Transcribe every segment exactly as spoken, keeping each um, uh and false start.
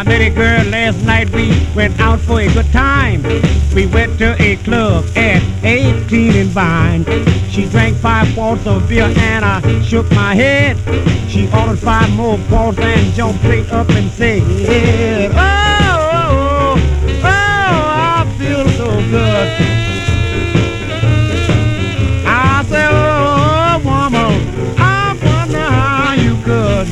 Baby girl, last night we went out for a good time. We went to a club at eighteen and Vine. She drank five quarts of beer and I shook my head. She ordered five more quarts and jumped straight up and said, oh, oh, oh, oh, I feel so good. I said, oh, woman, I wonder how you could.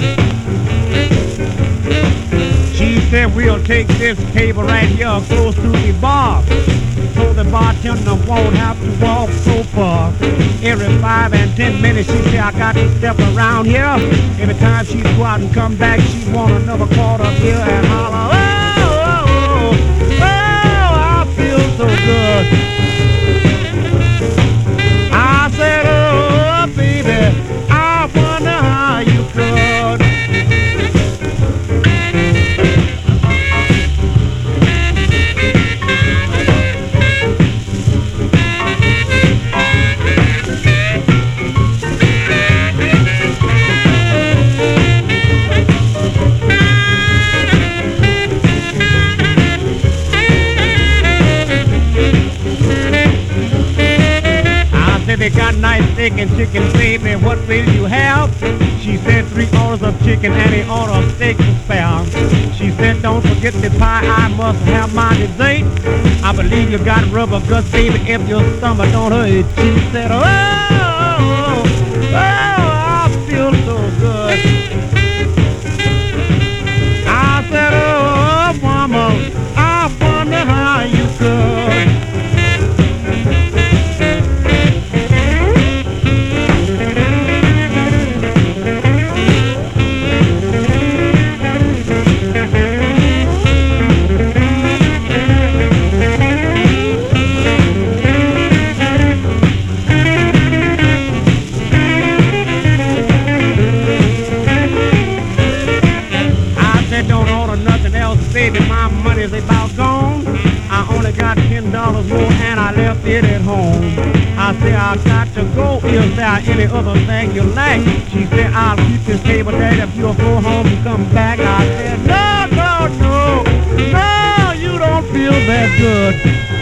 She said, we'll take this table right here close to the bar, so the bartender won't have to walk so far. Every five and ten minutes she said, I got to step around here. Every time she go out and come back, she want another quart of beer and holler, oh, oh, oh, oh, I feel so good. I said, oh, baby, I wonder how you could. They got nice steak and chicken, baby, what will you have? She said three orders of chicken and a order of steak to spare. She said don't forget the pie, I must have my dessert. I believe you got rubber guts, baby, if your stomach don't hurt. She said, oh, oh, oh, I feel so good. I said, oh, mama, I wonder how you could. Baby, my money's about gone. I only got ten dollars more and I left it at home. I said, I got to go. Is there any other thing you like? She said, I'll keep this table there if you'll go home and come back. I said, no, no, no, no, you don't feel that good.